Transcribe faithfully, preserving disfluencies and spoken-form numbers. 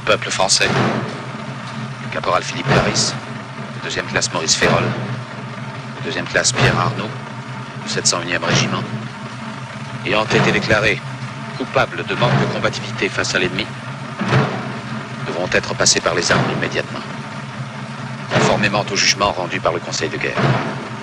peuple français, le caporal Philippe Paris, le deuxième classe Maurice Férol, le deuxième classe Pierre Arnaud, du sept cent unième régiment, ayant été déclarés coupables de manque de combativité face à l'ennemi, devront être passés par les armes immédiatement, conformément au jugement rendu par le Conseil de guerre.